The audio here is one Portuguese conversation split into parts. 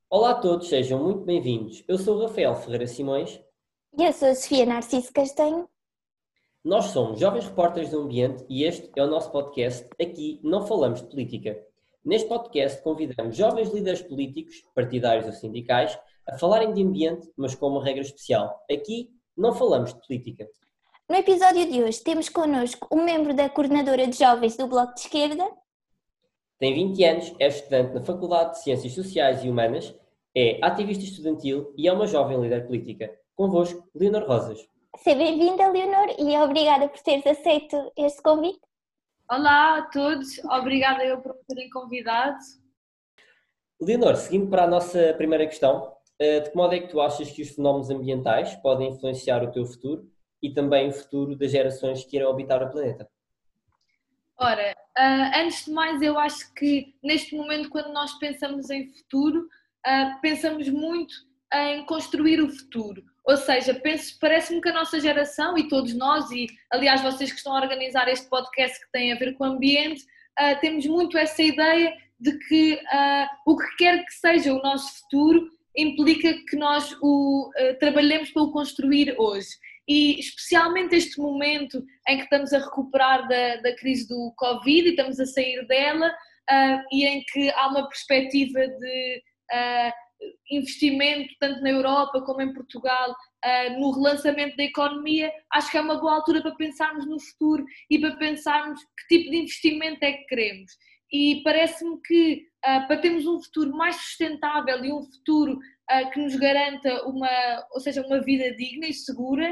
Olá a todos, sejam muito bem-vindos. Eu sou o Rafael Ferreira Simões. E eu sou a Sofia Narciso Castanho. Nós somos jovens repórteres do ambiente e este é o nosso podcast. Aqui não falamos de política. Neste podcast convidamos jovens líderes políticos, partidários ou sindicais, a falarem de ambiente, mas com uma regra especial. Aqui não falamos de política. No episódio de hoje temos connosco um membro da coordenadora de jovens do Bloco de Esquerda. Tem 20 anos, é estudante na Faculdade de Ciências Sociais e Humanas, é ativista estudantil e é uma jovem líder política. Convosco, Leonor Rosas. Seja bem-vinda, Leonor, e obrigada por teres aceito este convite. Olá a todos, obrigada eu por me terem convidado. Leonor, seguindo para a nossa primeira questão, de que modo é que tu achas que os fenómenos ambientais podem influenciar o teu futuro e também o futuro das gerações que irão habitar o planeta? Ora, antes de mais eu acho que neste momento quando nós pensamos em futuro, pensamos muito em construir o futuro. Ou seja, parece-me que a nossa geração e todos nós, e aliás vocês que estão a organizar este podcast que tem a ver com o ambiente, temos muito essa ideia de que o que quer que seja o nosso futuro implica que nós trabalhemos para o construir hoje. E especialmente este momento em que estamos a recuperar da crise do Covid e estamos a sair dela, e em que há uma perspectiva de investimento tanto na Europa como em Portugal no relançamento da economia, acho que é uma boa altura para pensarmos no futuro e para pensarmos que tipo de investimento é que queremos. E parece-me que para termos um futuro mais sustentável e um futuro que nos garanta uma vida digna e segura,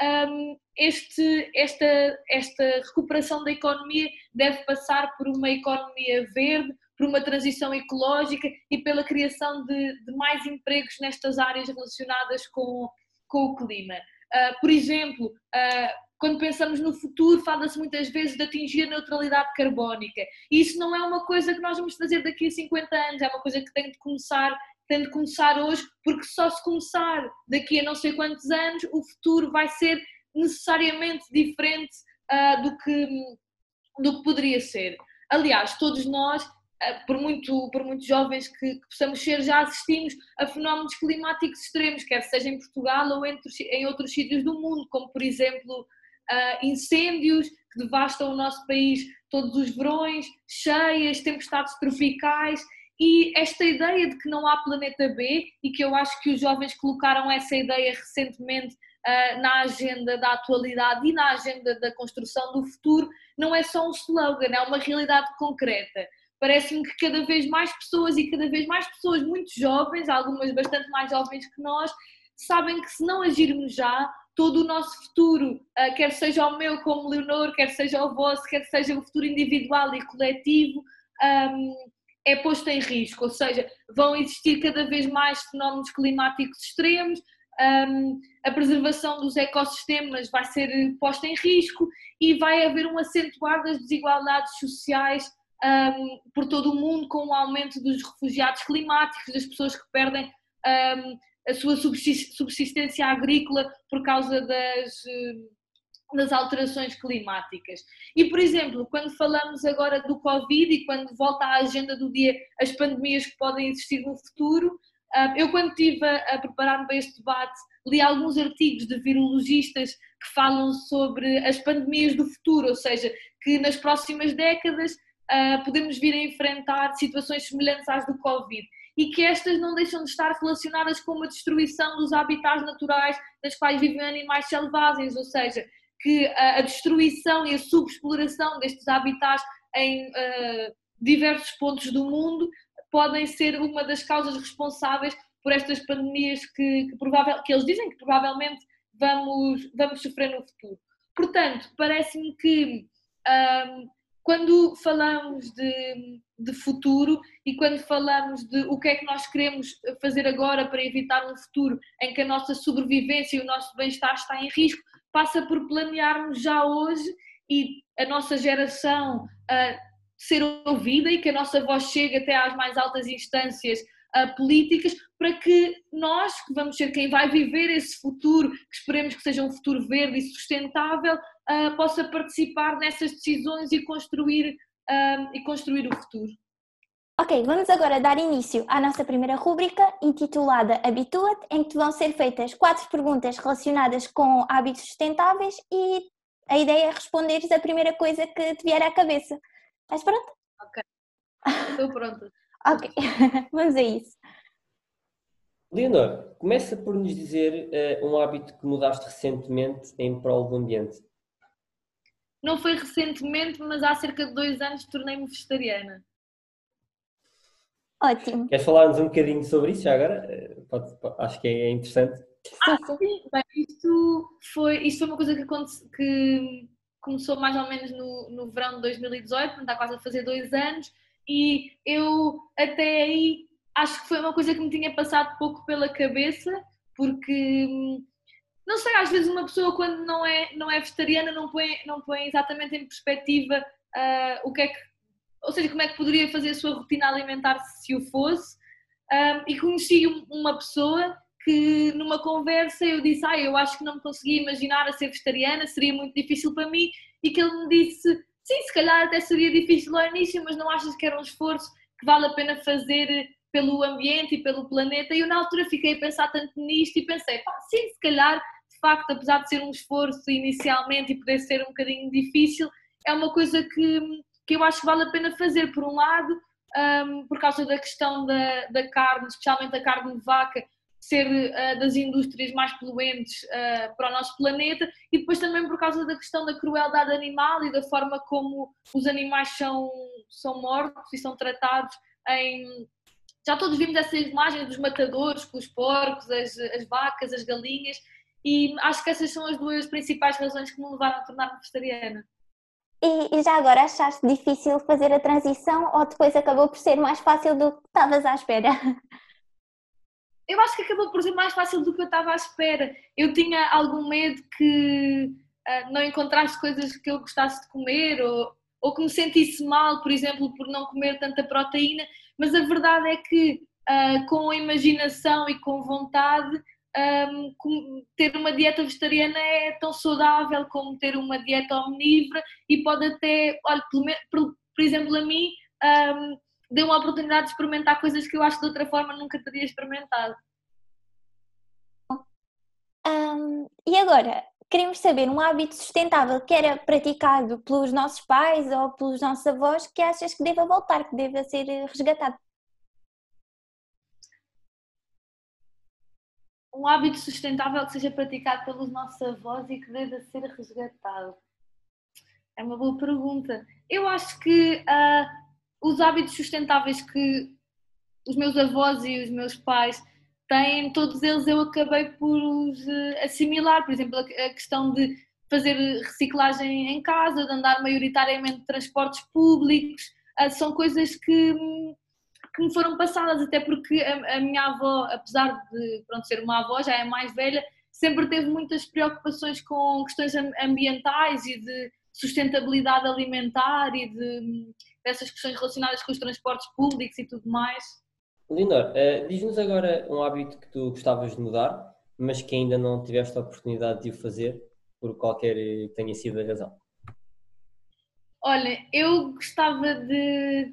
esta recuperação da economia deve passar por uma economia verde, por uma transição ecológica e pela criação de mais empregos nestas áreas relacionadas com o clima. Por exemplo, quando pensamos no futuro, fala-se muitas vezes de atingir a neutralidade carbónica. E isso não é uma coisa que nós vamos fazer daqui a 50 anos, é uma coisa que tem de começar hoje, porque só se começar daqui a não sei quantos anos, o futuro vai ser necessariamente diferente do que poderia ser. Aliás, todos nós, por muito jovens que possamos ser, já assistimos a fenómenos climáticos extremos, quer seja em Portugal ou em outros sítios do mundo, como por exemplo incêndios que devastam o nosso país todos os verões, cheias, tempestades tropicais. E esta ideia de que não há planeta B, e que eu acho que os jovens colocaram essa ideia recentemente na agenda da atualidade e na agenda da construção do futuro, não é só um slogan, é uma realidade concreta. Parece-me que cada vez mais pessoas muito jovens, algumas bastante mais jovens que nós, sabem que se não agirmos já, todo o nosso futuro, quer seja o meu como Leonor, quer seja o vosso, quer seja o futuro individual e coletivo, é posto em risco, ou seja, vão existir cada vez mais fenómenos climáticos extremos, a preservação dos ecossistemas vai ser posta em risco e vai haver um acentuar das desigualdades sociais por todo o mundo, com o aumento dos refugiados climáticos, das pessoas que perdem a sua subsistência agrícola por causa das alterações climáticas. E, por exemplo, quando falamos agora do Covid e quando volta à agenda do dia as pandemias que podem existir no futuro, eu quando estive a preparar-me para este debate li alguns artigos de virologistas que falam sobre as pandemias do futuro, ou seja, que nas próximas décadas podemos vir a enfrentar situações semelhantes às do Covid e que estas não deixam de estar relacionadas com uma destruição dos habitats naturais nas quais vivem animais selvagens, ou seja, que a destruição e a subexploração destes habitats em diversos pontos do mundo podem ser uma das causas responsáveis por estas pandemias que eles dizem que provavelmente vamos sofrer no futuro. Portanto, parece-me que quando falamos de futuro e quando falamos de o que é que nós queremos fazer agora para evitar um futuro em que a nossa sobrevivência e o nosso bem-estar está em risco, passa por planearmos já hoje e a nossa geração ser ouvida e que a nossa voz chegue até às mais altas instâncias políticas para que nós, que vamos ser quem vai viver esse futuro, que esperemos que seja um futuro verde e sustentável, possa participar nessas decisões e construir o futuro. Ok, vamos agora dar início à nossa primeira rúbrica, intitulada Habitua-te, em que te vão ser feitas 4 perguntas relacionadas com hábitos sustentáveis e a ideia é responderes a primeira coisa que te vier à cabeça. Estás pronta? Ok, estou pronta. Ok, vamos a isso. Leonor, começa por nos dizer um hábito que mudaste recentemente em prol do ambiente. Não foi recentemente, mas há cerca de 2 anos tornei-me vegetariana. Ótimo. Queres falar-nos um bocadinho sobre isso já agora? Acho que é interessante. Sim, bem, isto foi uma coisa que começou mais ou menos no verão de 2018, portanto está quase a fazer 2 anos, e eu até aí acho que foi uma coisa que me tinha passado pouco pela cabeça, porque não sei, às vezes uma pessoa quando não é vegetariana não põe exatamente em perspectiva o que é que, ou seja, como é que poderia fazer a sua rotina alimentar se o fosse. E conheci uma pessoa que numa conversa eu disse, eu acho que não me conseguia imaginar a ser vegetariana, seria muito difícil para mim, e que ele me disse, sim, se calhar até seria difícil ao início, mas não achas que era um esforço que vale a pena fazer pelo ambiente e pelo planeta? E eu na altura fiquei a pensar tanto nisto e pensei, sim, se calhar, de facto, apesar de ser um esforço inicialmente e poder ser um bocadinho difícil, é uma coisa que eu acho que vale a pena fazer, por um lado, por causa da questão da carne, especialmente a carne de vaca, ser das indústrias mais poluentes para o nosso planeta, e depois também por causa da questão da crueldade animal e da forma como os animais são mortos e são tratados em... Já todos vimos essas imagens dos matadores com os porcos, as vacas, as galinhas, e acho que essas são as 2 principais razões que me levaram a tornar-me vegetariana. E já agora achaste difícil fazer a transição ou depois acabou por ser mais fácil do que estavas à espera? Eu acho que acabou por ser mais fácil do que eu estava à espera. Eu tinha algum medo que não encontrasse coisas que eu gostasse de comer ou que me sentisse mal, por exemplo, por não comer tanta proteína, mas a verdade é que com a imaginação e com vontade, ter uma dieta vegetariana é tão saudável como ter uma dieta omnívora e pode até, olha, por exemplo, a mim deu uma oportunidade de experimentar coisas que eu acho que de outra forma nunca teria experimentado. E agora, queremos saber um hábito sustentável que era praticado pelos nossos pais ou pelos nossos avós que achas que deva voltar, que deva ser resgatado? Um hábito sustentável que seja praticado pelos nossos avós e que deva ser resgatado? É uma boa pergunta. Eu acho que os hábitos sustentáveis que os meus avós e os meus pais têm, todos eles eu acabei por os assimilar. Por exemplo, a questão de fazer reciclagem em casa, de andar maioritariamente de transportes públicos, são coisas que me foram passadas, até porque a minha avó, apesar de ser uma avó, já é mais velha, sempre teve muitas preocupações com questões ambientais e de sustentabilidade alimentar e dessas questões relacionadas com os transportes públicos e tudo mais. Leonor, diz-nos agora um hábito que tu gostavas de mudar, mas que ainda não tiveste a oportunidade de o fazer, por qualquer que tenha sido a razão. Olha, eu gostava de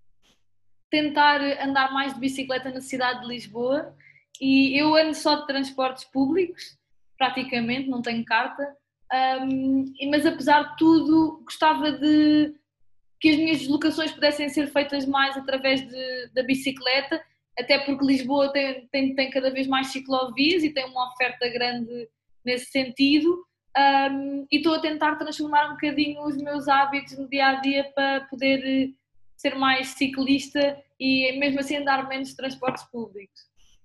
tentar andar mais de bicicleta na cidade de Lisboa e eu ando só de transportes públicos, praticamente, não tenho carta, mas apesar de tudo gostava de que as minhas deslocações pudessem ser feitas mais através da bicicleta, até porque Lisboa tem cada vez mais ciclovias e tem uma oferta grande nesse sentido, e estou a tentar transformar um bocadinho os meus hábitos no dia-a-dia para poder ser mais ciclista e mesmo assim andar menos de transportes públicos.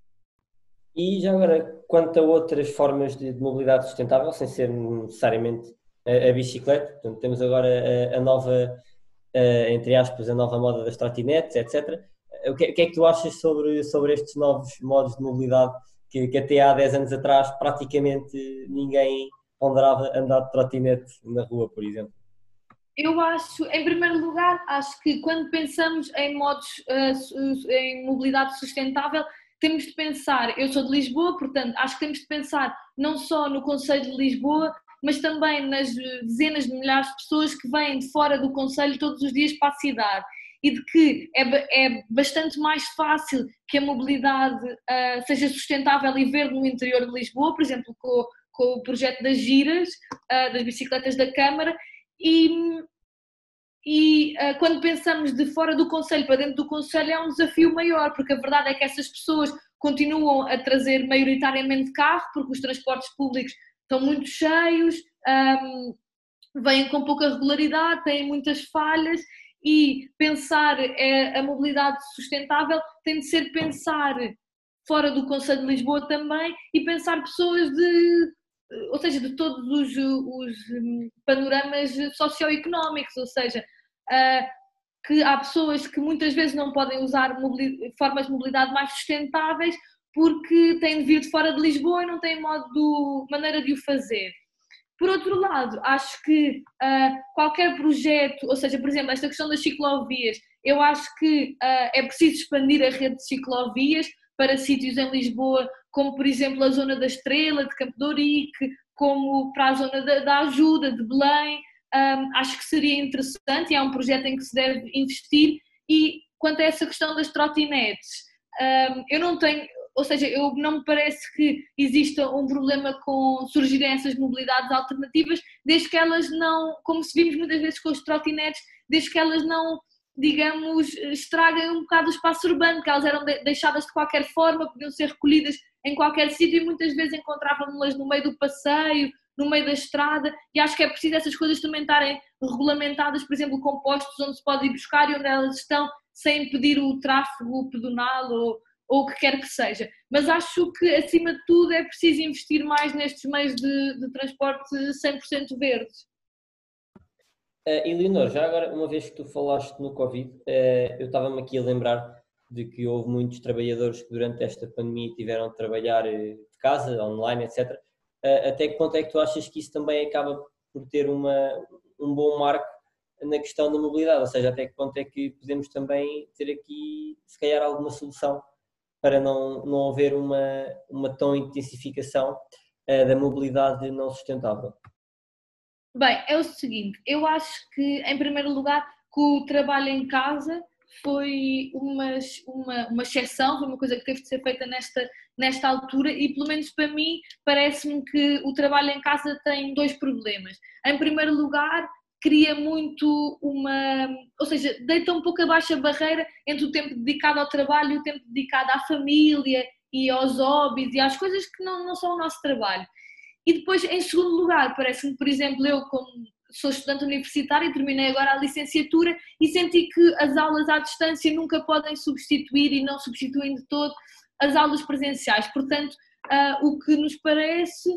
E já agora, quanto a outras formas de mobilidade sustentável, sem ser necessariamente a bicicleta, portanto, temos agora a nova, entre aspas, a nova moda das trotinetes, etc. O que é que tu achas sobre estes novos modos de mobilidade que até há 10 anos atrás praticamente ninguém ponderava andar de trotinete na rua, por exemplo? Eu acho, em primeiro lugar, acho que quando pensamos em modos, em mobilidade sustentável, temos de pensar, eu sou de Lisboa, portanto, acho que temos de pensar não só no concelho de Lisboa, mas também nas dezenas de milhares de pessoas que vêm de fora do concelho todos os dias para a cidade. e de que é bastante mais fácil que a mobilidade seja sustentável e verde no interior de Lisboa, por exemplo, com o projeto das giras, das bicicletas da Câmara, e quando pensamos de fora do concelho para dentro do concelho é um desafio maior, porque a verdade é que essas pessoas continuam a trazer maioritariamente carro, porque os transportes públicos estão muito cheios, vêm com pouca regularidade, têm muitas falhas, e pensar a mobilidade sustentável tem de ser pensar fora do concelho de Lisboa também, e pensar pessoas ou seja, de todos os panoramas socioeconómicos, ou seja, que há pessoas que muitas vezes não podem usar formas de mobilidade mais sustentáveis porque têm de vir de fora de Lisboa e não têm maneira de o fazer. Por outro lado, acho que qualquer projeto, ou seja, por exemplo, esta questão das ciclovias, eu acho que é preciso expandir a rede de ciclovias para sítios em Lisboa, como por exemplo a zona da Estrela, de Campo de Ourique, como para a zona da Ajuda, de Belém. Acho que seria interessante e é um projeto em que se deve investir. E quanto a essa questão das trotinetes, eu não tenho, ou seja, não me parece que exista um problema com surgirem essas mobilidades alternativas, desde que elas não, como se vimos muitas vezes com as trotinetes, desde que elas não, digamos, estraguem um bocado o espaço urbano, que elas eram deixadas de qualquer forma, podiam ser recolhidas em qualquer sítio e muitas vezes encontrávamos-las no meio do passeio, no meio da estrada, e acho que é preciso essas coisas também estarem regulamentadas, por exemplo, com postos onde se pode ir buscar e onde elas estão, sem impedir o tráfego pedonal ou o que quer que seja. Mas acho que, acima de tudo, é preciso investir mais nestes meios de transporte 100% verdes. Eleonor, já agora, uma vez que tu falaste no Covid, eu estava-me aqui a lembrar de que houve muitos trabalhadores que durante esta pandemia tiveram de trabalhar de casa, online, etc. Até que ponto é que tu achas que isso também acaba por ter um bom marco na questão da mobilidade? Ou seja, até que ponto é que podemos também ter aqui, se calhar, alguma solução para não haver uma tão intensificação da mobilidade não sustentável? Bem, é o seguinte, eu acho que, em primeiro lugar, que o trabalho em casa foi uma exceção, foi uma coisa que teve de ser feita nesta altura e, pelo menos para mim, parece-me que o trabalho em casa tem dois problemas. Em primeiro lugar, cria muito ou seja, deita um pouco abaixo a barreira entre o tempo dedicado ao trabalho e o tempo dedicado à família e aos hobbies e às coisas que não são o nosso trabalho. E depois, em segundo lugar, parece-me, por exemplo, eu como sou estudante universitária e terminei agora a licenciatura e senti que as aulas à distância nunca podem substituir e não substituem de todo as aulas presenciais. Portanto, o que nos parece,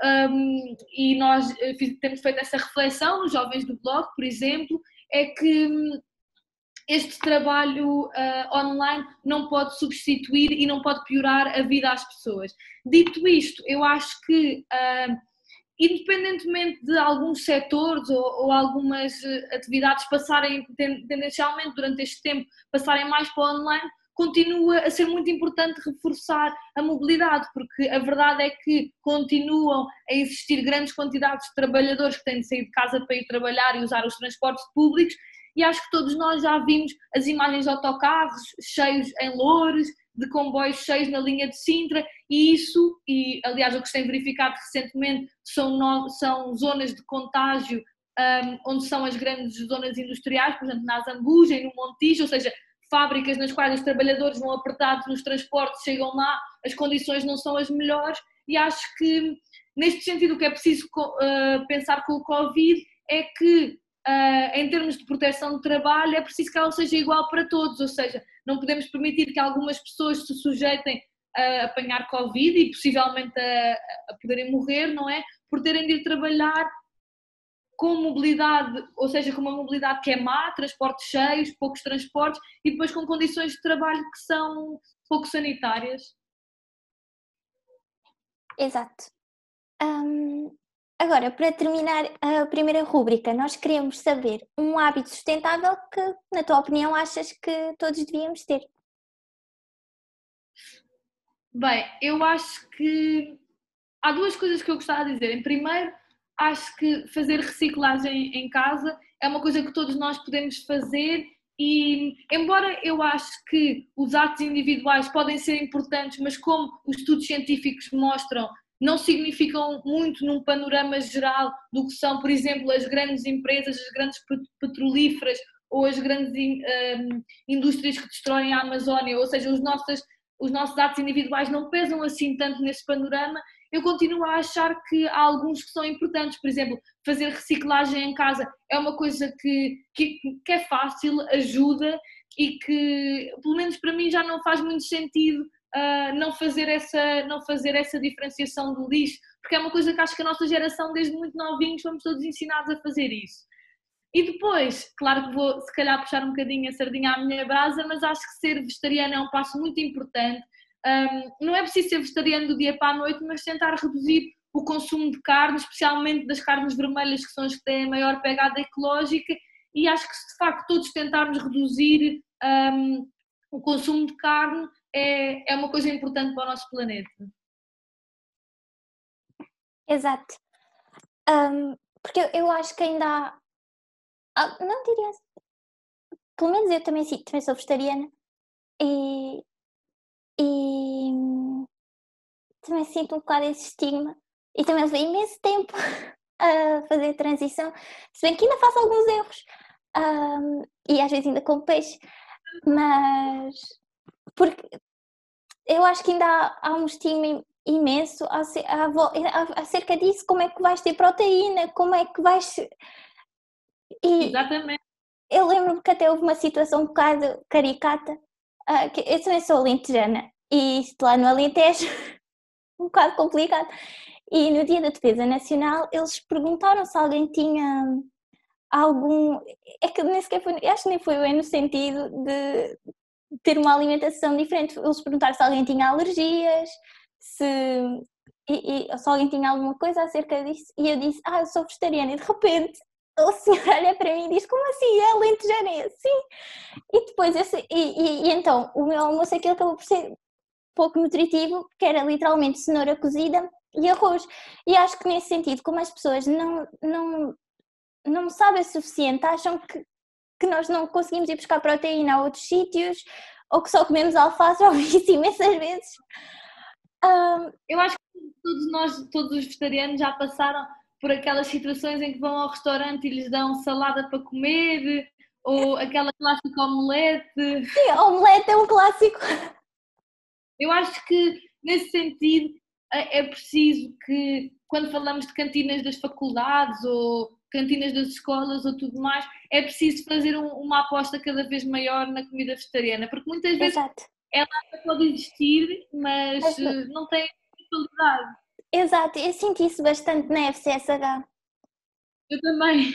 e nós temos feito essa reflexão nos jovens do blog, por exemplo, é que este trabalho online não pode substituir e não pode piorar a vida às pessoas. Dito isto, eu acho que, independentemente de alguns setores ou algumas atividades passarem tendencialmente durante este tempo, passarem mais para o online, continua a ser muito importante reforçar a mobilidade, porque a verdade é que continuam a existir grandes quantidades de trabalhadores que têm de sair de casa para ir trabalhar e usar os transportes públicos, e acho que todos nós já vimos as imagens de autocarros cheios em Loures, de comboios cheios na linha de Sintra, e aliás o que se tem verificado recentemente são zonas de contágio onde são as grandes zonas industriais, por exemplo na Azambuja e no Montijo, ou seja, fábricas nas quais os trabalhadores vão apertados nos transportes, chegam lá, as condições não são as melhores, e acho que neste sentido o que é preciso pensar com o Covid é que em termos de proteção de trabalho é preciso que ela seja igual para todos, ou seja, não podemos permitir que algumas pessoas se sujeitem a apanhar Covid e possivelmente a poderem morrer, não é? Por terem de ir trabalhar com mobilidade, ou seja, com uma mobilidade que é má, transportes cheios, poucos transportes e depois com condições de trabalho que são pouco sanitárias. Exato. Agora, para terminar a primeira rúbrica, nós queremos saber um hábito sustentável que, na tua opinião, achas que todos devíamos ter. Bem, eu acho que há duas coisas que eu gostava de dizer. Em primeiro, acho que fazer reciclagem em casa é uma coisa que todos nós podemos fazer E embora eu acho que os atos individuais podem ser importantes, mas como os estudos científicos mostram, não significam muito num panorama geral do que são, por exemplo, as grandes empresas, as grandes petrolíferas ou as grandes indústrias que destroem a Amazónia, ou seja, os nossos atos individuais não pesam assim tanto nesse panorama. Eu continuo a achar que há alguns que são importantes, por exemplo, fazer reciclagem em casa é uma coisa que é fácil, ajuda e que, pelo menos para mim, já não faz muito sentido não fazer essa diferenciação do lixo, porque é uma coisa que acho que a nossa geração, desde muito novinhos, fomos todos ensinados a fazer isso. E depois, claro que vou se calhar puxar um bocadinho a sardinha à minha brasa, mas acho que ser vegetariano é um passo muito importante. Não é preciso ser vegetariano do dia para a noite, mas tentar reduzir o consumo de carne, especialmente das carnes vermelhas, que são as que têm a maior pegada ecológica, e acho que se de facto todos tentarmos reduzir o consumo de carne é uma coisa importante para o nosso planeta. Exato. Porque eu acho que ainda há, não diria, pelo menos eu também sou vegetariana e também sinto um bocado esse estigma e também levei imenso tempo a fazer a transição, se bem que ainda faço alguns erros e às vezes ainda como peixe, mas porque eu acho que ainda há um estigma imenso acerca disso, como é que vais ter proteína, como é que vais... Exatamente. Eu lembro-me que até houve uma situação um bocado caricata, que eu também sou alentejana e isto lá no Alentejo um bocado complicado, e no Dia da Defesa Nacional eles perguntaram se alguém tinha algum, é que nem sequer foi, acho que nem foi bem no sentido de ter uma alimentação diferente, eles perguntaram se alguém tinha alergias, se alguém tinha alguma coisa acerca disso, e eu disse, eu sou vegetariana, e de repente o senhor olha para mim e diz, como assim, é alentejana? Sim. E depois, então, o meu almoço aquilo acabou por ser pouco nutritivo, porque era literalmente cenoura cozida e arroz. E acho que nesse sentido, como as pessoas não sabem o suficiente, acham que nós não conseguimos ir buscar proteína a outros sítios, ou que só comemos alface, ouvi isso imensas vezes. Eu acho que todos os vegetarianos já passaram por aquelas situações em que vão ao restaurante e lhes dão salada para comer, ou aquela clássica omelete. Sim, a omelete é um clássico. Eu acho que, nesse sentido, é preciso que, quando falamos de cantinas das faculdades ou cantinas das escolas ou tudo mais, é preciso fazer uma aposta cada vez maior na comida vegetariana, porque muitas vezes ela pode existir, mas não tem qualidade. Exato, eu senti isso bastante na FCSH. Eu também.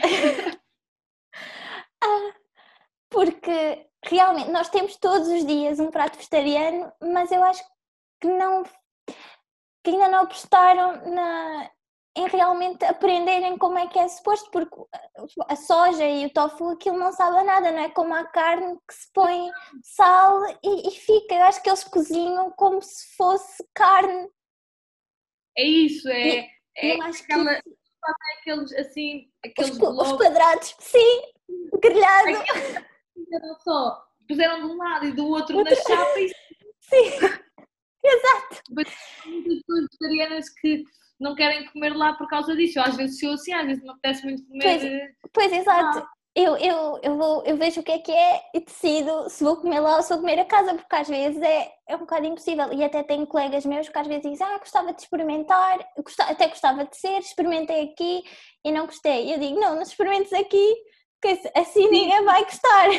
Porque realmente nós temos todos os dias um prato vegetariano, mas eu acho que ainda não apostaram em realmente aprenderem como é que é suposto, porque a soja e o tofu, aquilo não sabe a nada, não é como a carne que se põe sal e fica. Eu acho que eles cozinham como se fosse carne. É isso, eu acho que aqueles assim, aqueles os quadrados, sim, grelhado. Não só puseram de um lado e do outro na chapa e sim, exato. Há muitas pessoas vegetarianas que não querem comer lá por causa disso. Eu, às vezes sou assim, às vezes me apetece muito comer. Pois exato. Eu vejo o que é e decido se vou comer lá ou se vou comer a casa, porque às vezes é um bocado impossível. E até tenho colegas meus que às vezes dizem, gostava de experimentar, até gostava de ser, experimentei aqui e não gostei. Eu digo, não experimentes aqui, porque assim ninguém vai gostar.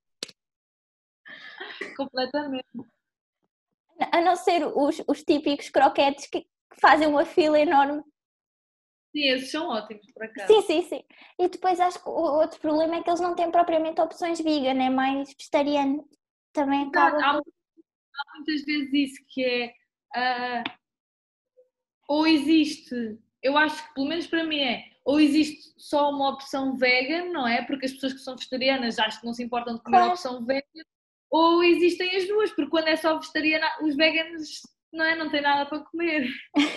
Completamente. A não ser os típicos croquetes que fazem uma fila enorme. Sim, esses são ótimos, por acaso. Sim. E depois acho que o outro problema é que eles não têm propriamente opções vegan, é mais vegetariano. Também acaba... Há muitas vezes isso que é... ou existe, eu acho que pelo menos para mim ou existe só uma opção vegan, não é? Porque as pessoas que são vegetarianas acho que não se importam de comer a opção vegan, ou existem as duas, porque quando é só vegetariana, os veganos não têm nada para comer.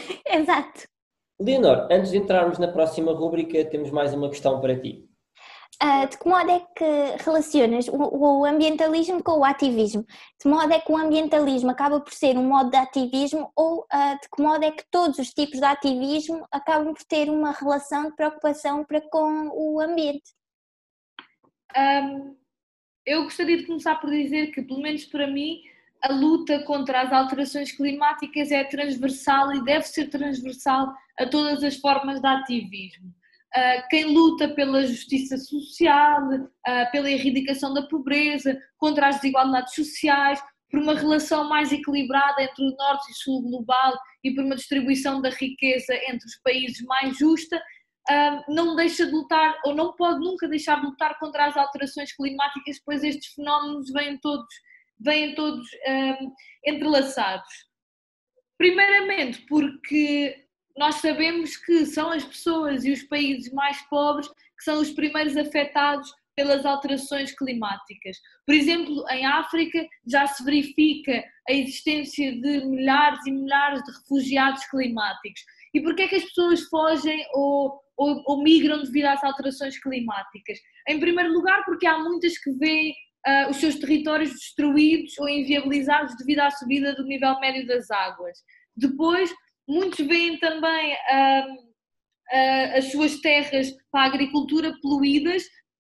Exato. Leonor, antes de entrarmos na próxima rúbrica, temos mais uma questão para ti. De que modo é que relacionas o ambientalismo com o ativismo? De que modo é que o ambientalismo acaba por ser um modo de ativismo ou de que modo é que todos os tipos de ativismo acabam por ter uma relação de preocupação para com o ambiente? Eu gostaria de começar por dizer que, pelo menos para mim, a luta contra as alterações climáticas é transversal e deve ser transversal a todas as formas de ativismo. Quem luta pela justiça social, pela erradicação da pobreza, contra as desigualdades sociais, por uma relação mais equilibrada entre o norte e o sul global e por uma distribuição da riqueza entre os países mais justa, não deixa de lutar, ou não pode nunca deixar de lutar contra as alterações climáticas, pois estes fenómenos vêm todos entrelaçados. Primeiramente porque nós sabemos que são as pessoas e os países mais pobres que são os primeiros afetados pelas alterações climáticas. Por exemplo, em África já se verifica a existência de milhares e milhares de refugiados climáticos. E porquê é que as pessoas fogem ou migram devido às alterações climáticas? Em primeiro lugar, porque há muitas que veem os seus territórios destruídos ou inviabilizados devido à subida do nível médio das águas. Depois, muitos veem também as suas terras para a agricultura poluídas,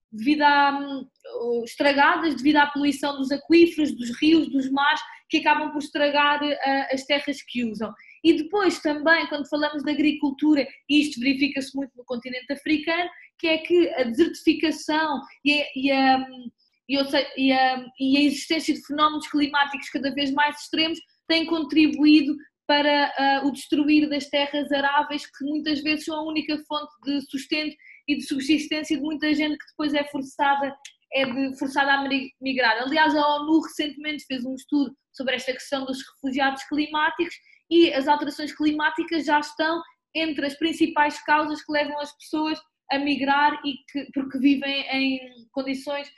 estragadas devido à poluição dos aquíferos, dos rios, dos mares, que acabam por estragar as terras que usam. E depois também, quando falamos de agricultura, e isto verifica-se muito no continente africano, que é que a desertificação e a existência de fenómenos climáticos cada vez mais extremos têm contribuído para o destruir das terras aráveis, que muitas vezes são a única fonte de sustento e de subsistência de muita gente que depois é forçada a migrar. Aliás, a ONU recentemente fez um estudo sobre esta questão dos refugiados climáticos e as alterações climáticas já estão entre as principais causas que levam as pessoas a migrar porque vivem em condições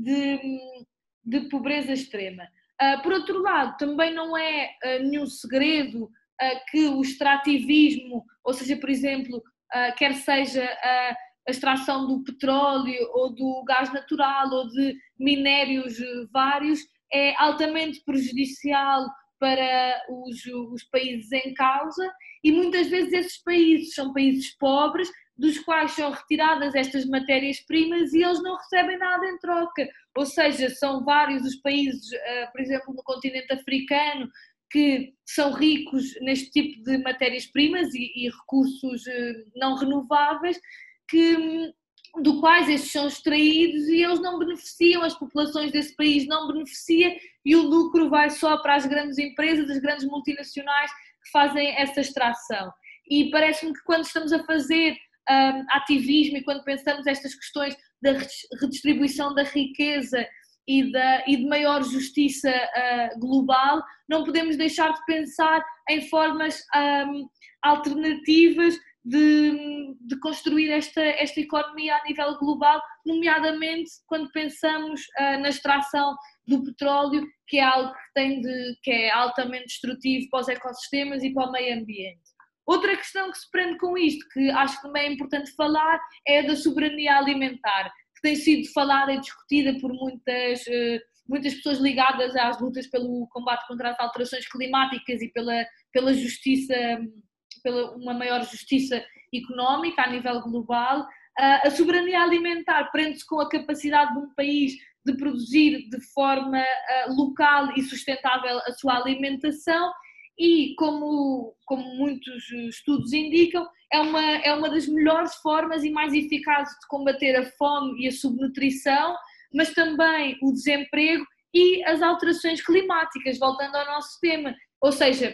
de pobreza extrema. Por outro lado, também não é nenhum segredo que o extrativismo, ou seja, por exemplo, quer seja a extração do petróleo ou do gás natural ou de minérios vários, é altamente prejudicial para os países em causa e muitas vezes esses países são países pobres, dos quais são retiradas estas matérias-primas e eles não recebem nada em troca. Ou seja, são vários os países, por exemplo, no continente africano, que são ricos neste tipo de matérias-primas e recursos não renováveis, do quais estes são extraídos e eles não beneficiam, as populações desse país não beneficiam e o lucro vai só para as grandes empresas, as grandes multinacionais que fazem essa extração. E parece-me que quando estamos a fazer ativismo e quando pensamos estas questões da redistribuição da riqueza e de maior justiça global, não podemos deixar de pensar em formas alternativas de construir esta economia a nível global, nomeadamente quando pensamos na extração do petróleo, que é algo que é altamente destrutivo para os ecossistemas e para o meio ambiente. Outra questão que se prende com isto, que acho que também é importante falar, é a da soberania alimentar, que tem sido falada e discutida por muitas pessoas ligadas às lutas pelo combate contra as alterações climáticas e pela justiça, pela uma maior justiça económica a nível global. A soberania alimentar prende-se com a capacidade de um país de produzir de forma local e sustentável a sua alimentação e, como muitos estudos indicam, é uma das melhores formas e mais eficazes de combater a fome e a subnutrição, mas também o desemprego e as alterações climáticas, voltando ao nosso tema. Ou seja,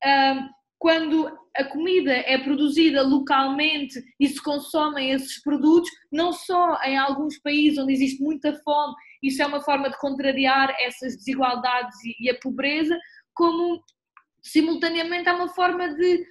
quando a comida é produzida localmente e se consomem esses produtos, não só em alguns países onde existe muita fome, isso é uma forma de contrariar essas desigualdades e a pobreza, como simultaneamente há uma forma de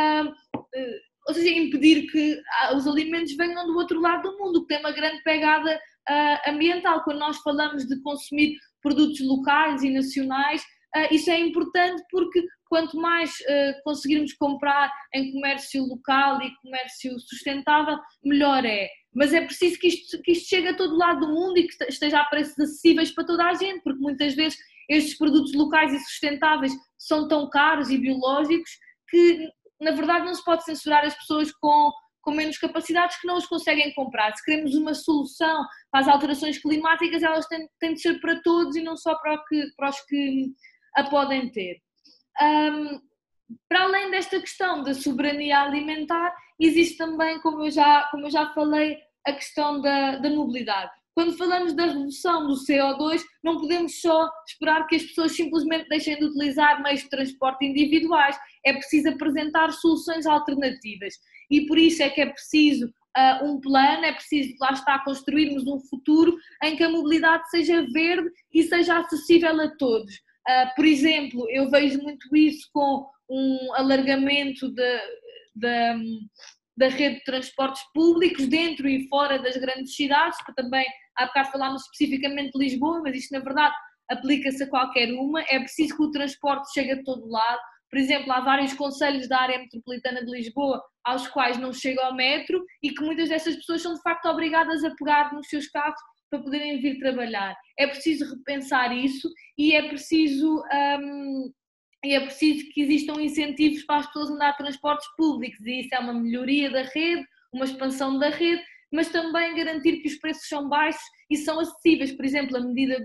ou seja, impedir que os alimentos venham do outro lado do mundo, que tem uma grande pegada ambiental. Quando nós falamos de consumir produtos locais e nacionais, isso é importante porque quanto mais conseguirmos comprar em comércio local e comércio sustentável, melhor é. Mas é preciso que isto chegue a todo lado do mundo e que esteja a preços acessíveis para toda a gente, porque muitas vezes estes produtos locais e sustentáveis são tão caros e biológicos que, na verdade, não se pode censurar as pessoas com menos capacidades que não os conseguem comprar. Se queremos uma solução para as alterações climáticas, elas têm de ser para todos e não só para os que a podem ter. Para além desta questão da soberania alimentar, existe também, como eu já falei, a questão da mobilidade. Quando falamos da redução do CO2, não podemos só esperar que as pessoas simplesmente deixem de utilizar meios de transporte individuais, é preciso apresentar soluções alternativas e por isso é que é preciso um plano, é preciso, lá está, construirmos um futuro em que a mobilidade seja verde e seja acessível a todos. Por exemplo, eu vejo muito isso com um alargamento da rede de transportes públicos dentro e fora das grandes cidades, que também há bocado falámos especificamente de Lisboa, mas isto na verdade aplica-se a qualquer uma, é preciso que o transporte chegue a todo lado. Por exemplo, há vários concelhos da área metropolitana de Lisboa aos quais não chega ao metro e que muitas dessas pessoas são de facto obrigadas a pegar nos seus carros para poderem vir trabalhar. É preciso repensar isso e é preciso que existam incentivos para as pessoas andarem de transportes públicos e isso é uma melhoria da rede, uma expansão da rede, mas também garantir que os preços são baixos e são acessíveis. Por exemplo, a medida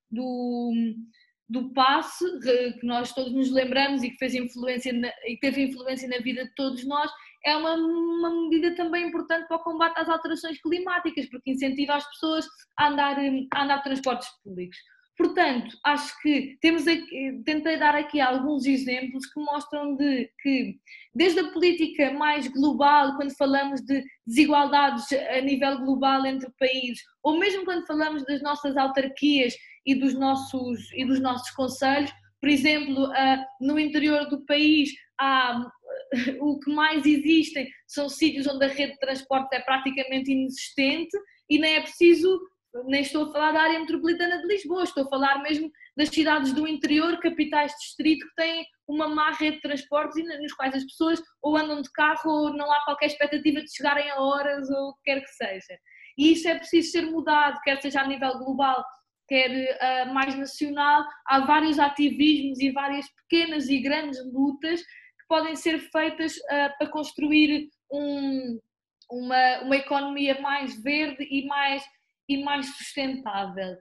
do passe, que nós todos nos lembramos e que teve influência na vida de todos nós, é uma medida também importante para o combate às alterações climáticas, porque incentiva as pessoas a andar de transportes públicos. Portanto, acho que tentei dar aqui alguns exemplos que mostram que desde a política mais global, quando falamos de desigualdades a nível global entre países, ou mesmo quando falamos das nossas autarquias e dos nossos concelhos, por exemplo, no interior do país o que mais existem são sítios onde a rede de transporte é praticamente inexistente e nem estou a falar da área metropolitana de Lisboa, estou a falar mesmo das cidades do interior, capitais de distrito, que têm uma má rede de transportes e nos quais as pessoas ou andam de carro ou não há qualquer expectativa de chegarem a horas ou o que quer que seja. E isso é preciso ser mudado, quer seja a nível global, quer mais nacional. Há vários ativismos e várias pequenas e grandes lutas que podem ser feitas para construir uma economia mais verde e mais sustentável.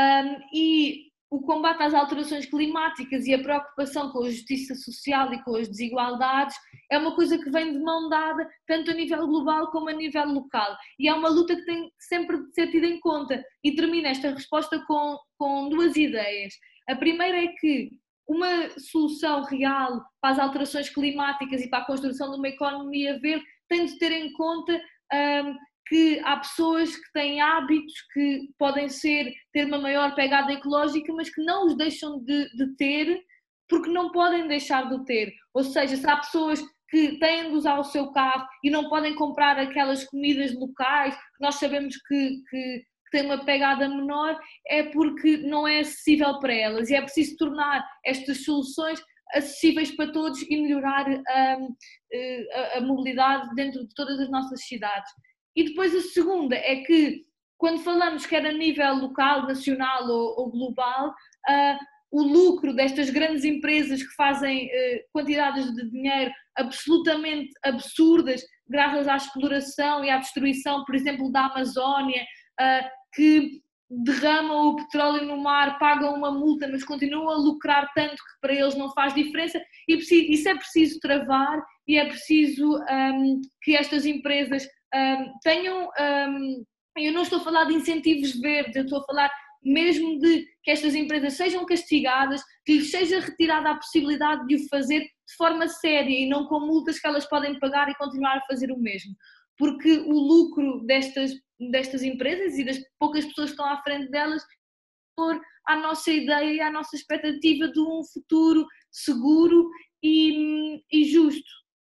E o combate às alterações climáticas e a preocupação com a justiça social e com as desigualdades é uma coisa que vem de mão dada tanto a nível global como a nível local e é uma luta que tem sempre de ser tida em conta. E termino esta resposta com duas ideias. A primeira é que uma solução real para as alterações climáticas e para a construção de uma economia verde tem de ter em conta que há pessoas que têm hábitos que podem ter uma maior pegada ecológica, mas que não os deixam de ter porque não podem deixar de ter. Ou seja, se há pessoas que têm de usar o seu carro e não podem comprar aquelas comidas locais, que nós sabemos que têm uma pegada menor, é porque não é acessível para elas. E é preciso tornar estas soluções acessíveis para todos e melhorar a mobilidade dentro de todas as nossas cidades. E depois a segunda é que, quando falamos quer a nível local, nacional ou global, o lucro destas grandes empresas que fazem quantidades de dinheiro absolutamente absurdas, graças à exploração e à destruição, por exemplo, da Amazónia, que derramam o petróleo no mar, pagam uma multa, mas continuam a lucrar tanto que para eles não faz diferença. E isso é preciso travar e é preciso que estas empresas tenham, eu não estou a falar de incentivos verdes, eu estou a falar mesmo de que estas empresas sejam castigadas, que lhes seja retirada a possibilidade de o fazer de forma séria e não com multas que elas podem pagar e continuar a fazer o mesmo. Porque o lucro destas empresas e das poucas pessoas que estão à frente delas à nossa ideia e à nossa expectativa de um futuro seguro e justo.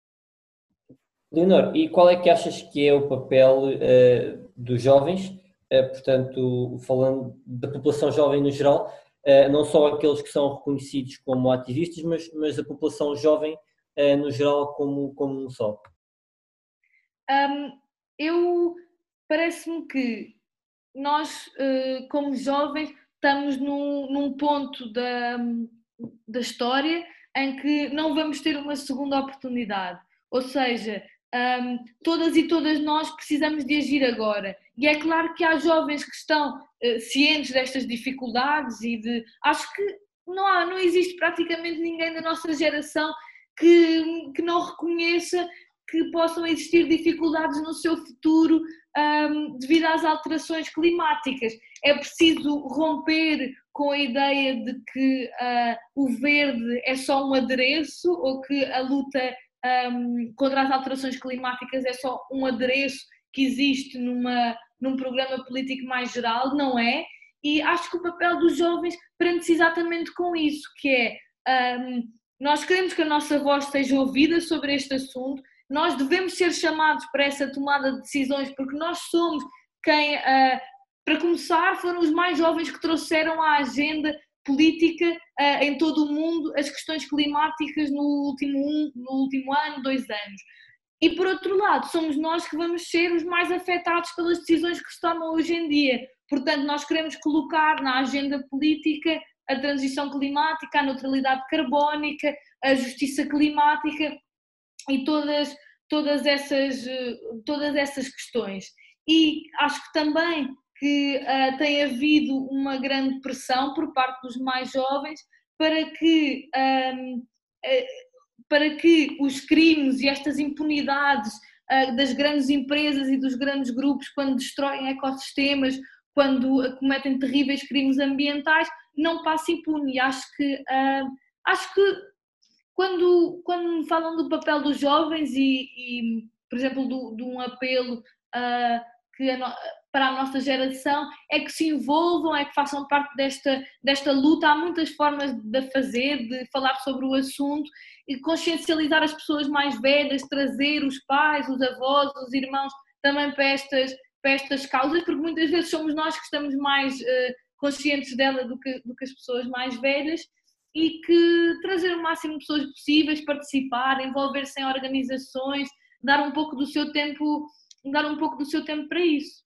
Leonor, e qual é que achas que é o papel dos jovens, portanto, falando da população jovem no geral, não só aqueles que são reconhecidos como ativistas, mas a população jovem no geral como um só? Parece-me que nós, como jovens, estamos num ponto da história em que não vamos ter uma segunda oportunidade. Ou seja, todas e todas nós precisamos de agir agora. E é claro que há jovens que estão cientes destas dificuldades acho que não existe praticamente ninguém da nossa geração que não reconheça que possam existir dificuldades no seu futuro devido às alterações climáticas. É preciso romper com a ideia de que o verde é só um adereço ou que a luta contra as alterações climáticas é só um adereço que existe num programa político mais geral. Não é. E acho que o papel dos jovens prende-se exatamente com isso, que é nós queremos que a nossa voz seja ouvida sobre este assunto. Nós devemos ser chamados para essa tomada de decisões, porque nós somos quem, para começar, foram os mais jovens que trouxeram à agenda política em todo o mundo as questões climáticas no último ano, 2 anos. E, por outro lado, somos nós que vamos ser os mais afetados pelas decisões que se tomam hoje em dia. Portanto, nós queremos colocar na agenda política a transição climática, a neutralidade carbónica, a justiça climática e todas essas questões. E acho que também que tem havido uma grande pressão por parte dos mais jovens para que os crimes e estas impunidades das grandes empresas e dos grandes grupos, quando destroem ecossistemas, quando cometem terríveis crimes ambientais, não passem impune. Acho que quando me falam do papel dos jovens por exemplo, de um apelo para a nossa geração, é que se envolvam, é que façam parte desta luta. Há muitas formas de fazer, de falar sobre o assunto e consciencializar as pessoas mais velhas, trazer os pais, os avós, os irmãos também para estas causas, porque muitas vezes somos nós que estamos mais conscientes dela do que as pessoas mais velhas. E que trazer o máximo de pessoas possíveis, participar, envolver-se em organizações, dar um pouco do seu tempo para isso.